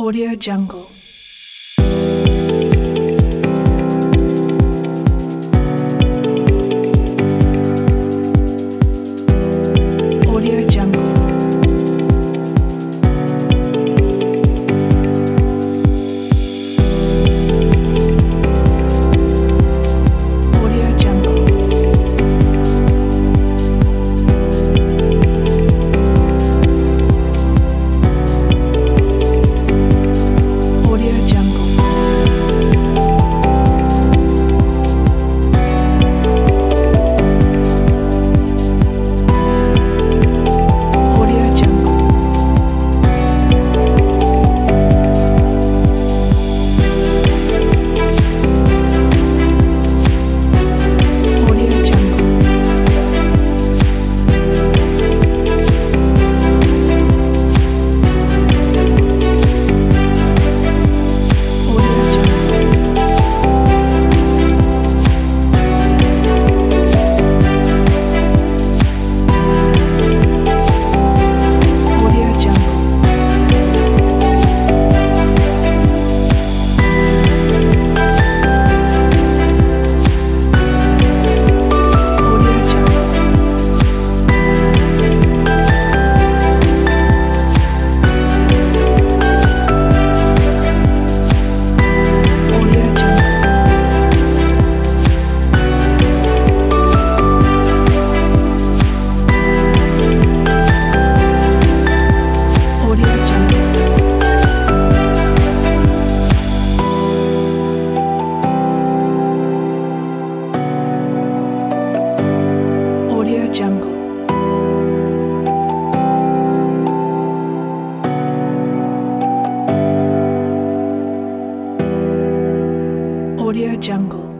Audio Jungle. Audio Jungle. Audio Jungle. Audio Jungle. Audio Jungle. Audio Jungle. Audio Audio Jungle. Audio Jungle. Audio Jungle. Audio Jungle. Audio Jungle. Audio Jungle.